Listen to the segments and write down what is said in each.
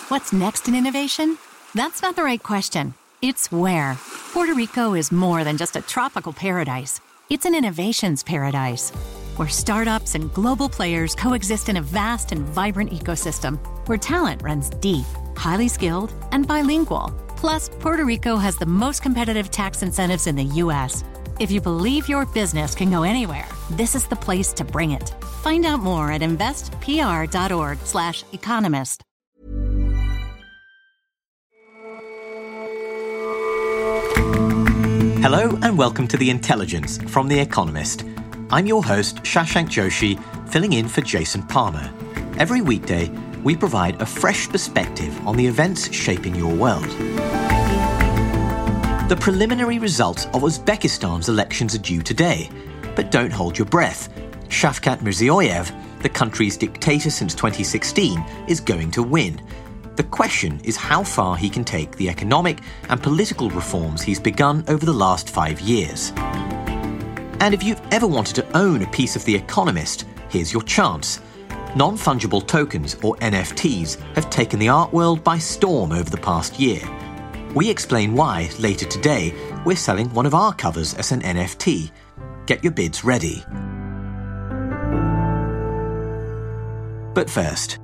What's next in innovation? That's not the right question. It's where. Puerto Rico is more than just a tropical paradise. It's an innovations paradise, where startups and global players coexist in a vast and vibrant ecosystem, where talent runs deep, highly skilled, and bilingual. Plus, Puerto Rico has the most competitive tax incentives in the U.S. If you believe your business can go anywhere, this is the place to bring it. Find out more at investpr.org/economist. Hello and welcome to The Intelligence from The Economist. I'm your host, Shashank Joshi, filling in for Jason Palmer. Every weekday, we provide a fresh perspective on the events shaping your world. The preliminary results of Uzbekistan's elections are due today, but don't hold your breath. Shavkat Mirziyoyev, the country's dictator since 2016, is going to win. The question is how far he can take the economic and political reforms he's begun over the last 5 years. And if you've ever wanted to own a piece of The Economist, here's your chance. Non-fungible tokens, or NFTs, have taken the art world by storm over the past year. We explain why later today we're selling one of our covers as an NFT. Get your bids ready. But first,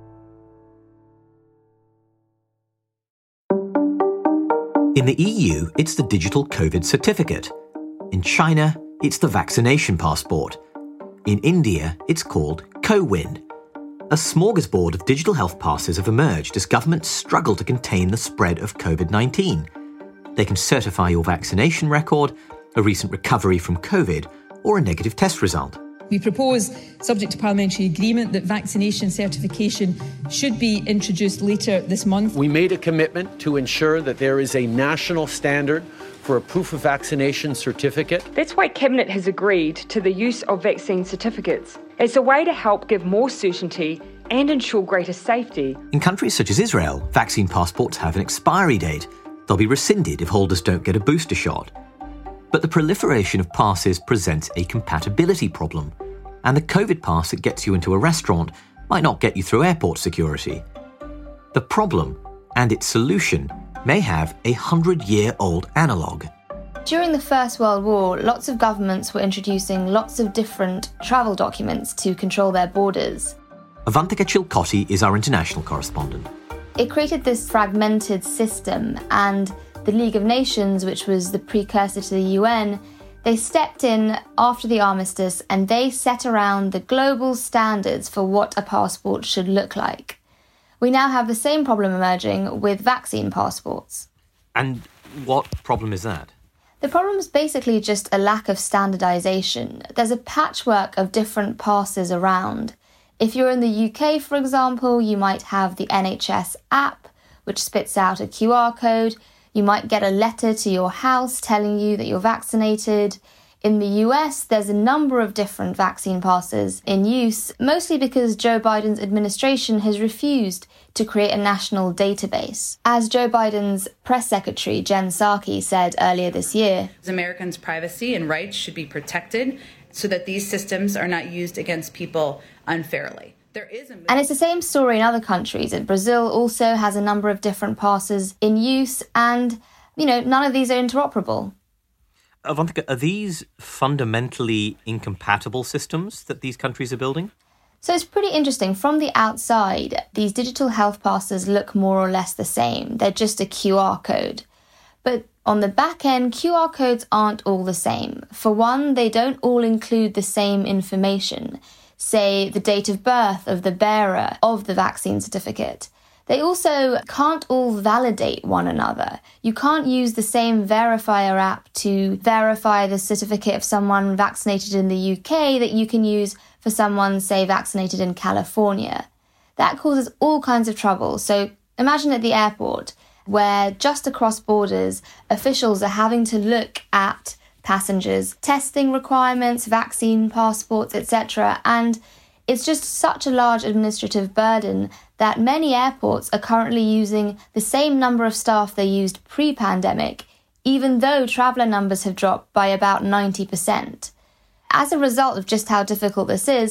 in the EU, it's the digital COVID certificate. In China, it's the vaccination passport. In India, it's called CoWIN. A smorgasbord of digital health passes have emerged as governments struggle to contain the spread of COVID-19. They can certify your vaccination record, a recent recovery from COVID, or a negative test result. We propose, subject to parliamentary agreement, that vaccination certification should be introduced later this month. We made a commitment to ensure that there is a national standard for a proof of vaccination certificate. That's why Cabinet has agreed to the use of vaccine certificates. It's a way to help give more certainty and ensure greater safety. In countries such as Israel, vaccine passports have an expiry date. They'll be rescinded if holders don't get a booster shot. But the proliferation of passes presents a compatibility problem, and the COVID pass that gets you into a restaurant might not get you through airport security. The problem and its solution may have a 100-year-old analogue. During the First World War, lots of governments were introducing lots of different travel documents to control their borders. Avantika Chilcotti is our international correspondent. It created this fragmented system, and the League of Nations, which was the precursor to the UN, they stepped in after the armistice and they set around the global standards for what a passport should look like. We now have the same problem emerging with vaccine passports. And what problem is that? The problem is basically just a lack of standardisation. There's a patchwork of different passes around. If you're in the UK, for example, you might have the NHS app, which spits out a QR code. You might get a letter to your house telling you that you're vaccinated. In the US, there's a number of different vaccine passes in use, mostly because Joe Biden's administration has refused to create a national database. As Joe Biden's press secretary, Jen Psaki, said earlier this year, Americans' privacy and rights should be protected so that these systems are not used against people unfairly. And it's the same story in other countries. Brazil also has a number of different passes in use, and, none of these are interoperable. Avantika, are these fundamentally incompatible systems that these countries are building? So it's pretty interesting. From the outside, these digital health passes look more or less the same. They're just a QR code. But on the back end, QR codes aren't all the same. For one, they don't all include the same information. Say, the date of birth of the bearer of the vaccine certificate. They also can't all validate one another. You can't use the same verifier app to verify the certificate of someone vaccinated in the UK that you can use for someone, say, vaccinated in California. That causes all kinds of trouble. So imagine at the airport, where just across borders, officials are having to look at passengers' testing requirements, vaccine passports, etc. And it's just such a large administrative burden that many airports are currently using the same number of staff they used pre-pandemic, even though traveller numbers have dropped by about 90%. As a result of just how difficult this is,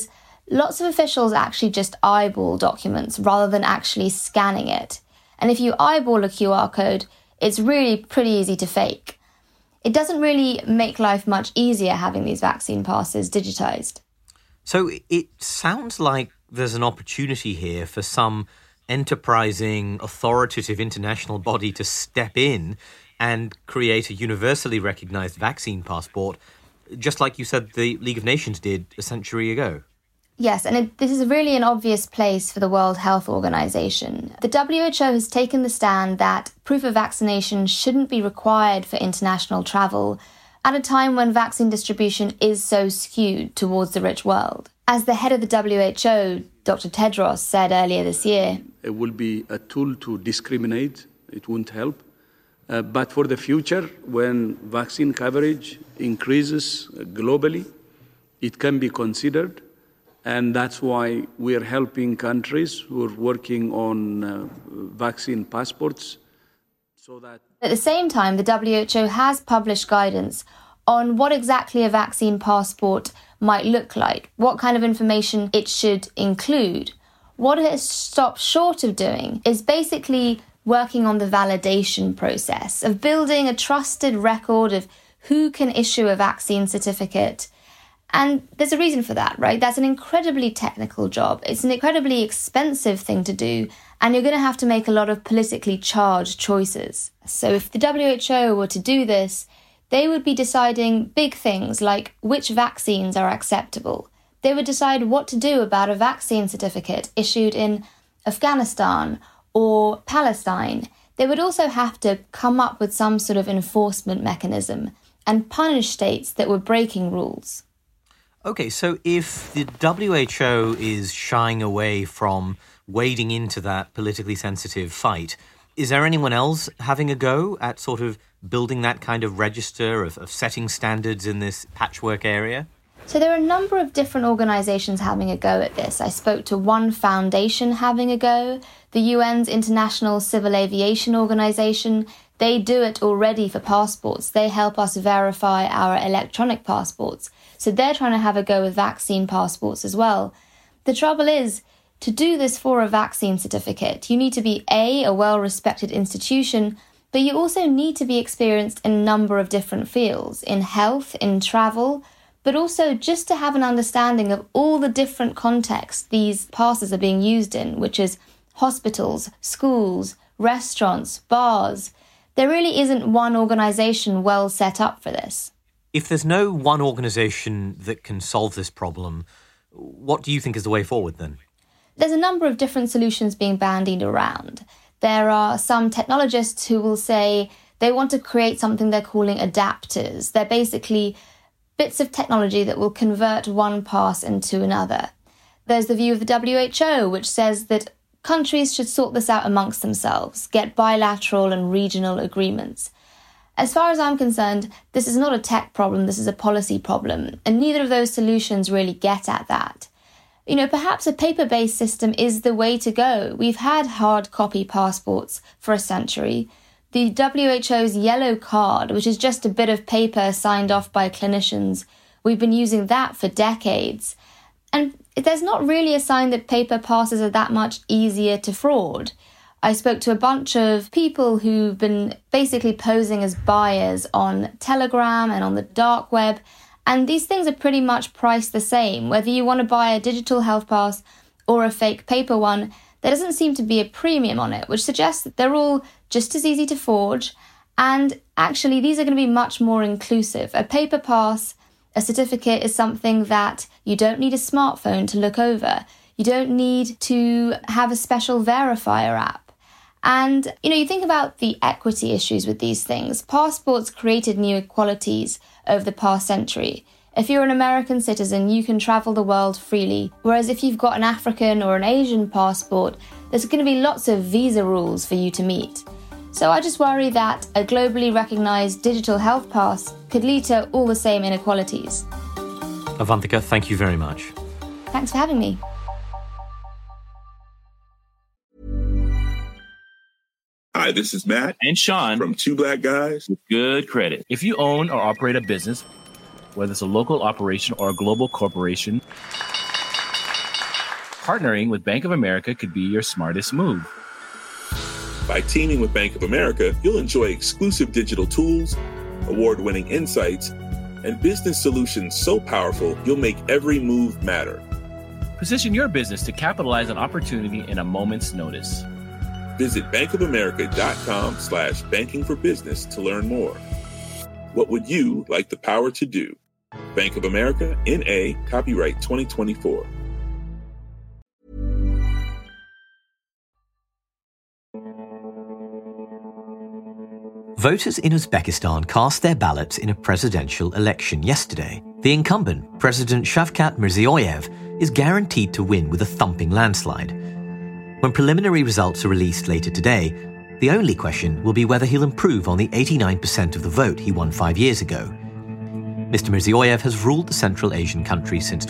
lots of officials actually just eyeball documents rather than actually scanning it. And if you eyeball a QR code, it's really pretty easy to fake. It doesn't really make life much easier having these vaccine passes digitized. So it sounds like there's an opportunity here for some enterprising, authoritative international body to step in and create a universally recognized vaccine passport, just like you said the League of Nations did a century ago. Yes, and this is really an obvious place for the World Health Organization. The WHO has taken the stand that proof of vaccination shouldn't be required for international travel at a time when vaccine distribution is so skewed towards the rich world. As the head of the WHO, Dr. Tedros, said earlier this year, it will be a tool to discriminate. It won't help. But for the future, when vaccine coverage increases globally, it can be considered. And that's why we're helping countries who are working on vaccine passports. At the same time, the WHO has published guidance on what exactly a vaccine passport might look like, what kind of information it should include. What it has stopped short of doing is basically working on the validation process of building a trusted record of who can issue a vaccine certificate. And there's a reason for that, right? That's an incredibly technical job. It's an incredibly expensive thing to do, and you're going to have to make a lot of politically charged choices. So if the WHO were to do this, they would be deciding big things like which vaccines are acceptable. They would decide what to do about a vaccine certificate issued in Afghanistan or Palestine. They would also have to come up with some sort of enforcement mechanism and punish states that were breaking rules. Okay, so if the WHO is shying away from wading into that politically sensitive fight, is there anyone else having a go at sort of building that kind of register of setting standards in this patchwork area? So there are a number of different organisations having a go at this. I spoke to one foundation having a go, the UN's International Civil Aviation Organisation. They do it already for passports. They help us verify our electronic passports. So they're trying to have a go with vaccine passports as well. The trouble is, to do this for a vaccine certificate, you need to be a well-respected institution, but you also need to be experienced in a number of different fields, in health, in travel, but also just to have an understanding of all the different contexts these passes are being used in, which is hospitals, schools, restaurants, bars. There really isn't one organisation well set up for this. If there's no one organisation that can solve this problem, what do you think is the way forward then? There's a number of different solutions being bandied around. There are some technologists who will say they want to create something they're calling adapters. They're basically bits of technology that will convert one pass into another. There's the view of the WHO, which says that countries should sort this out amongst themselves, get bilateral and regional agreements. As far as I'm concerned, this is not a tech problem, this is a policy problem, and neither of those solutions really get at that. You know, perhaps a paper-based system is the way to go. We've had hard copy passports for a century. The WHO's yellow card, which is just a bit of paper signed off by clinicians, we've been using that for decades. And there's not really a sign that paper passes are that much easier to fraud. I spoke to a bunch of people who've been basically posing as buyers on Telegram and on the dark web, and these things are pretty much priced the same. Whether you want to buy a digital health pass or a fake paper one, there doesn't seem to be a premium on it, which suggests that they're all just as easy to forge, and actually these are going to be much more inclusive. A paper pass, a certificate, is something that you don't need a smartphone to look over. You don't need to have a special verifier app. And, you think about the equity issues with these things. Passports created new equalities over the past century. If you're an American citizen, you can travel the world freely, whereas if you've got an African or an Asian passport, there's going to be lots of visa rules for you to meet. So I just worry that a globally recognised digital health pass could lead to all the same inequalities. Avantika, thank you very much. Thanks for having me. Hi, this is Matt and Sean from Two Black Guys with Good Credit. If you own or operate a business, whether it's a local operation or a global corporation, partnering with Bank of America could be your smartest move. By teaming with Bank of America, you'll enjoy exclusive digital tools, award-winning insights, and business solutions so powerful you'll make every move matter. Position your business to capitalize on opportunity in a moment's notice. Visit bankofamerica.com/bankingforbusiness to learn more. What would you like the power to do? Bank of America, N.A., copyright 2024. Voters in Uzbekistan cast their ballots in a presidential election yesterday. The incumbent, President Shavkat Mirziyoyev, is guaranteed to win with a thumping landslide. When preliminary results are released later today, the only question will be whether he'll improve on the 89% of the vote he won 5 years ago. Mr. Mirziyoyev has ruled the Central Asian country since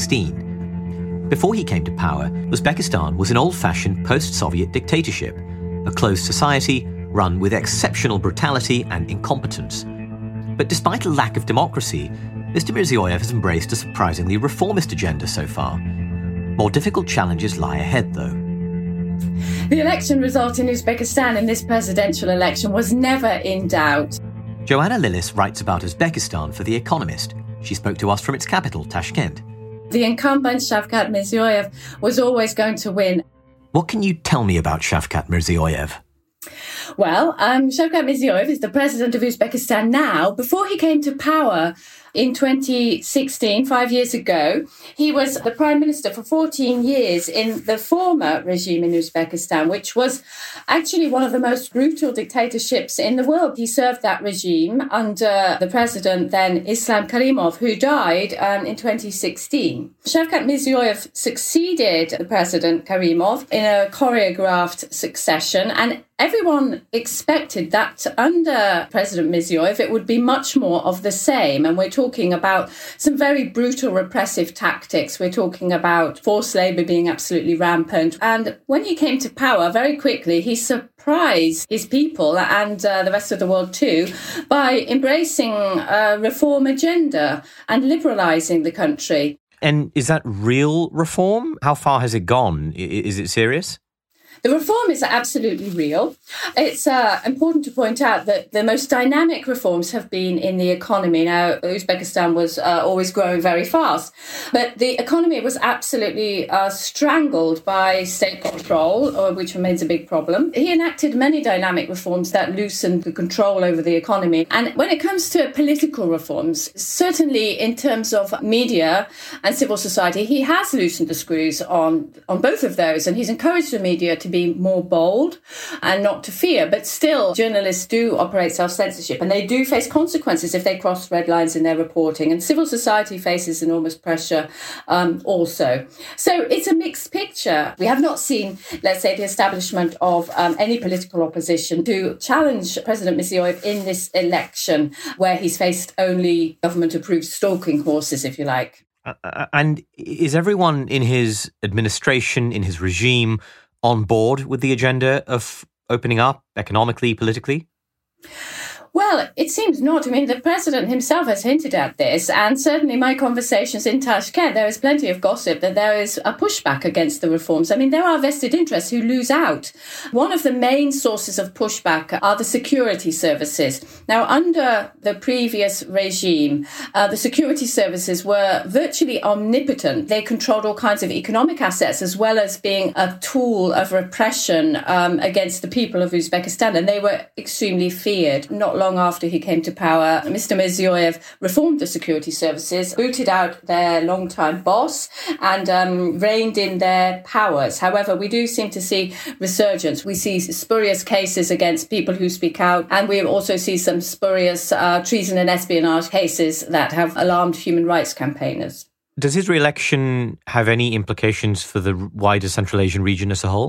2016. Before he came to power, Uzbekistan was an old-fashioned post-Soviet dictatorship, a closed society run with exceptional brutality and incompetence. But despite a lack of democracy, Mr. Mirziyoyev has embraced a surprisingly reformist agenda so far. More difficult challenges lie ahead, though. The election result in Uzbekistan in this presidential election was never in doubt. Joanna Lillis writes about Uzbekistan for The Economist. She spoke to us from its capital, Tashkent. The incumbent, Shavkat Mirziyoyev, was always going to win. What can you tell me about Shavkat Mirziyoyev? Well, Shavkat Mirziyoyev is the president of Uzbekistan now. Before he came to power in 2016, 5 years ago, he was the prime minister for 14 years in the former regime in Uzbekistan, which was actually one of the most brutal dictatorships in the world. He served that regime under the president then, Islam Karimov, who died in 2016. Shavkat Mirziyoyev succeeded the president Karimov in a choreographed succession, and everyone expected that under President Mirziyoyev it would be much more of the same. And we're talking about some very brutal repressive tactics. We're talking about forced labour being absolutely rampant. And when he came to power, very quickly, he surprised his people and the rest of the world too by embracing a reform agenda and liberalising the country. And is that real reform? How far has it gone? Is it serious? The reform is absolutely real. It's important to point out that the most dynamic reforms have been in the economy. Now, Uzbekistan was always growing very fast, but the economy was absolutely strangled by state control, which remains a big problem. He enacted many dynamic reforms that loosened the control over the economy. And when it comes to political reforms, certainly in terms of media and civil society, he has loosened the screws on both of those, and he's encouraged the media to be more bold and not to fear. But still, journalists do operate self-censorship, and they do face consequences if they cross red lines in their reporting. And civil society faces enormous pressure also. So it's a mixed picture. We have not seen, let's say, the establishment of any political opposition to challenge President Mirziyoyev in this election, where he's faced only government-approved stalking horses, if you like. And is everyone in his administration, in his regime, on board with the agenda of opening up economically, politically? Well, it seems not. I mean, the president himself has hinted at this, and certainly my conversations in Tashkent, there is plenty of gossip that there is a pushback against the reforms. I mean, there are vested interests who lose out. One of the main sources of pushback are the security services. Now, under the previous regime, the security services were virtually omnipotent. They controlled all kinds of economic assets, as well as being a tool of repression against the people of Uzbekistan, and they were extremely feared. Not long after he came to power, Mr. Mirziyoyev reformed the security services, booted out their long-time boss, and reined in their powers. However, we do seem to see resurgence. We see spurious cases against people who speak out, and we also see some spurious treason and espionage cases that have alarmed human rights campaigners. Does his re-election have any implications for the wider Central Asian region as a whole?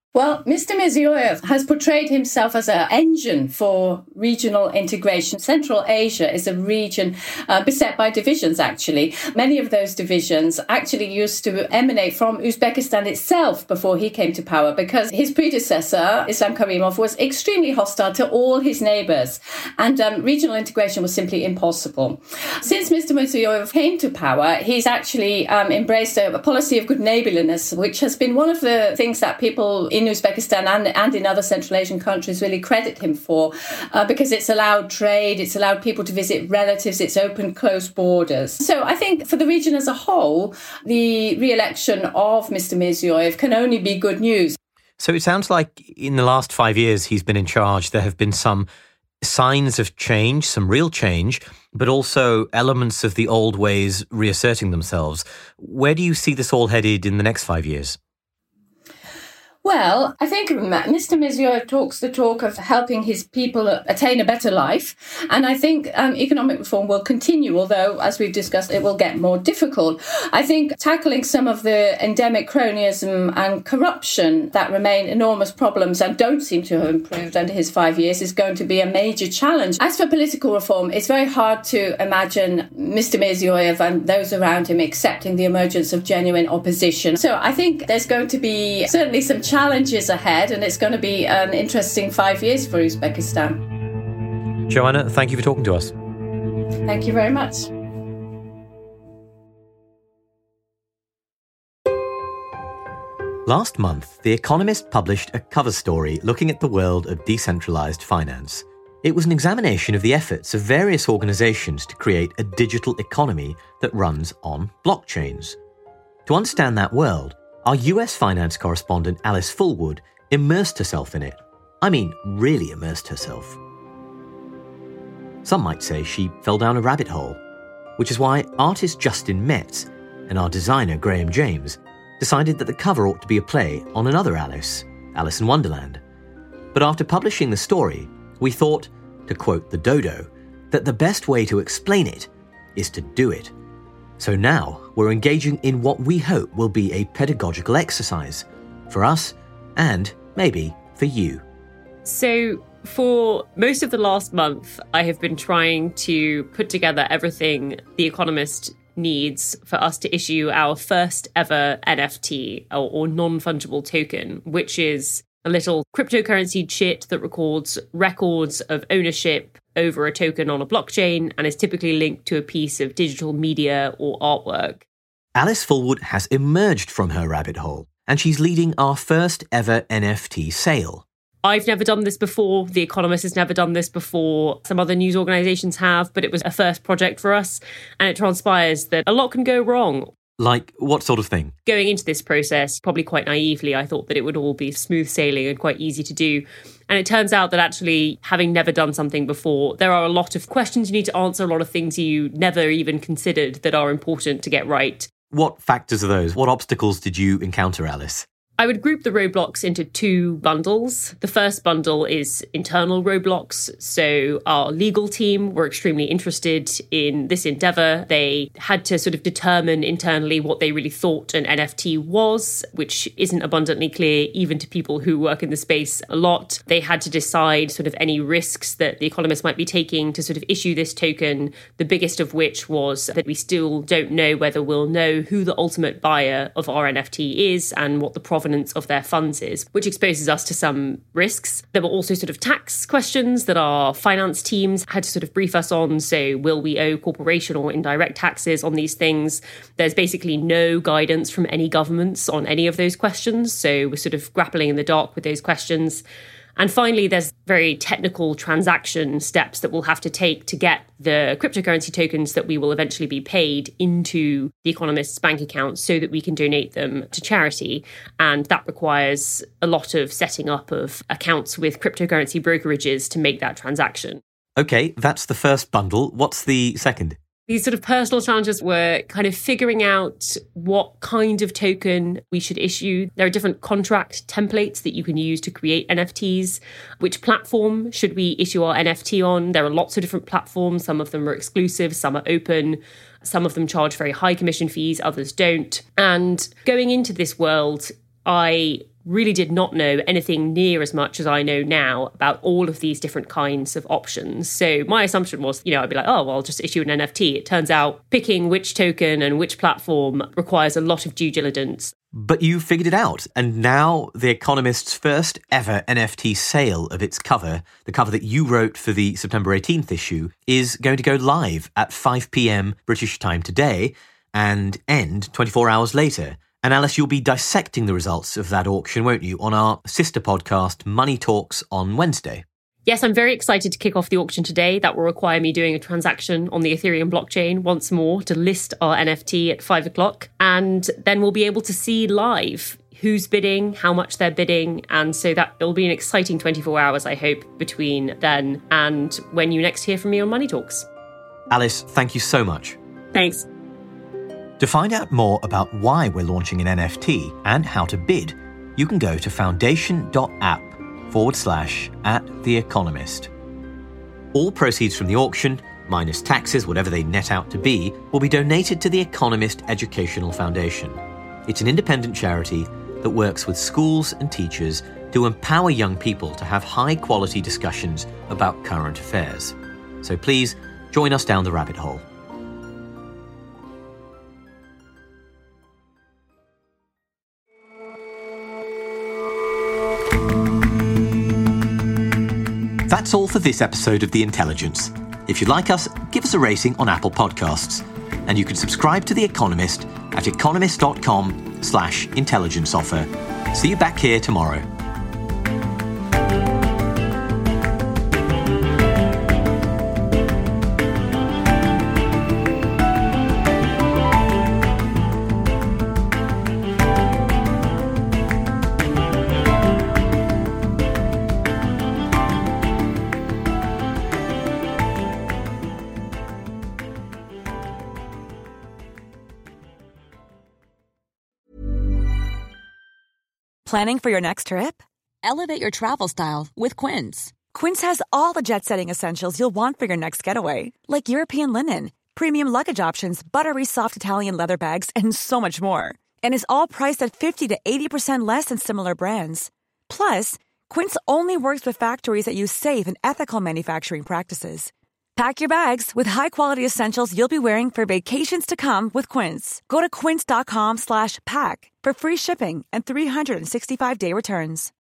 Well, Mr. Mirziyoyev has portrayed himself as an engine for regional integration. Central Asia is a region beset by divisions, actually. Many of those divisions actually used to emanate from Uzbekistan itself before he came to power, because his predecessor, Islam Karimov, was extremely hostile to all his neighbours, and regional integration was simply impossible. Since Mr. Mirziyoyev came to power, he's actually embraced a policy of good neighbourliness, which has been one of the things that people in Uzbekistan and in other Central Asian countries really credit him for, because it's allowed trade, it's allowed people to visit relatives, it's opened closed borders. So I think for the region as a whole, the re-election of Mr. Mirziyoyev can only be good news. So it sounds like in the last 5 years he's been in charge, there have been some signs of change, some real change, but also elements of the old ways reasserting themselves. Where do you see this all headed in the next 5 years? Well, I think Mr. Mirziyoyev talks the talk of helping his people attain a better life. And I think economic reform will continue, although, as we've discussed, it will get more difficult. I think tackling some of the endemic cronyism and corruption that remain enormous problems and don't seem to have improved under his 5 years is going to be a major challenge. As for political reform, it's very hard to imagine Mr. Mirziyoyev and those around him accepting the emergence of genuine opposition. So I think there's going to be certainly some challenges ahead, and it's going to be an interesting 5 years for Uzbekistan. Joanna, thank you for talking to us. Thank you very much. Last month, The Economist published a cover story looking at the world of decentralized finance. It was an examination of the efforts of various organizations to create a digital economy that runs on blockchains. To understand that world, our US finance correspondent Alice Fulwood immersed herself in it. I mean, really immersed herself. Some might say she fell down a rabbit hole, which is why artist Justin Metz and our designer Graham James decided that the cover ought to be a play on another Alice, Alice in Wonderland. But after publishing the story, we thought, to quote the Dodo, that the best way to explain it is to do it. So now we're engaging in what we hope will be a pedagogical exercise for us and maybe for you. So for most of the last month, I have been trying to put together everything The Economist needs for us to issue our first ever NFT or non-fungible token, which is a little cryptocurrency chit that records records of ownership over a token on a blockchain and is typically linked to a piece of digital media or artwork. Alice Fulwood has emerged from her rabbit hole, and she's leading our first ever NFT sale. I've never done this before. The Economist has never done this before. Some other news organisations have, but it was a first project for us. And it transpires that a lot can go wrong. Like what sort of thing? Going into this process, probably quite naively, I thought that it would all be smooth sailing and quite easy to do. And it turns out that actually, having never done something before, there are a lot of questions you need to answer, a lot of things you never even considered that are important to get right. What factors are those? What obstacles did you encounter, Alice? I would group the roadblocks into two bundles. The first bundle is internal roadblocks. So our legal team were extremely interested in this endeavour. They had to sort of determine internally what they really thought an NFT was, which isn't abundantly clear even to people who work in the space a lot. They had to decide sort of any risks that The Economist might be taking to sort of issue this token, the biggest of which was that we still don't know whether we'll know who the ultimate buyer of our NFT is and what the provenance of their funds is, which exposes us to some risks. There were also sort of tax questions that our finance teams had to sort of brief us on. So will we owe corporation or indirect taxes on these things? There's basically no guidance from any governments on any of those questions. So we're sort of grappling in the dark with those questions. And finally, there's very technical transaction steps that we'll have to take to get the cryptocurrency tokens that we will eventually be paid into The Economist's bank account so that we can donate them to charity. And that requires a lot of setting up of accounts with cryptocurrency brokerages to make that transaction. Okay, that's the first bundle. What's the second? These sort of personal challenges were kind of figuring out what kind of token we should issue. There are different contract templates that you can use to create NFTs. Which platform should we issue our NFT on? There are lots of different platforms. Some of them are exclusive, some are open. Some of them charge very high commission fees, others don't. And going into this world, I really did not know anything near as much as I know now about all of these different kinds of options. So my assumption was, I'd be like, oh, well, I'll just issue an NFT. It turns out picking which token and which platform requires a lot of due diligence. But you figured it out, and now The Economist's first ever NFT sale of its cover, the cover that you wrote for the September 18th issue, is going to go live at 5 p.m. British time today and end 24 hours later. And Alice, you'll be dissecting the results of that auction, won't you, on our sister podcast, Money Talks, on Wednesday? Yes, I'm very excited to kick off the auction today. That will require me doing a transaction on the Ethereum blockchain once more to list our NFT at 5 o'clock. And then we'll be able to see live who's bidding, how much they're bidding. And so that it'll be an exciting 24 hours, I hope, between then and when you next hear from me on Money Talks. Alice, thank you so much. Thanks. To find out more about why we're launching an NFT and how to bid, you can go to foundation.app/@The Economist. All proceeds from the auction, minus taxes, whatever they net out to be, will be donated to the Economist Educational Foundation. It's an independent charity that works with schools and teachers to empower young people to have high-quality discussions about current affairs. So please, join us down the rabbit hole. That's all for this episode of The Intelligence. If you like us, give us a rating on Apple Podcasts. And you can subscribe to The Economist at economist.com/intelligence offer. See you back here tomorrow. Planning for your next trip? Elevate your travel style with Quince. Quince has all the jet-setting essentials you'll want for your next getaway, like European linen, premium luggage options, buttery soft Italian leather bags, and so much more. And is all priced at 50 to 80% less than similar brands. Plus, Quince only works with factories that use safe and ethical manufacturing practices. Pack your bags with high-quality essentials you'll be wearing for vacations to come with Quince. Go to quince.com/pack for free shipping and 365-day returns.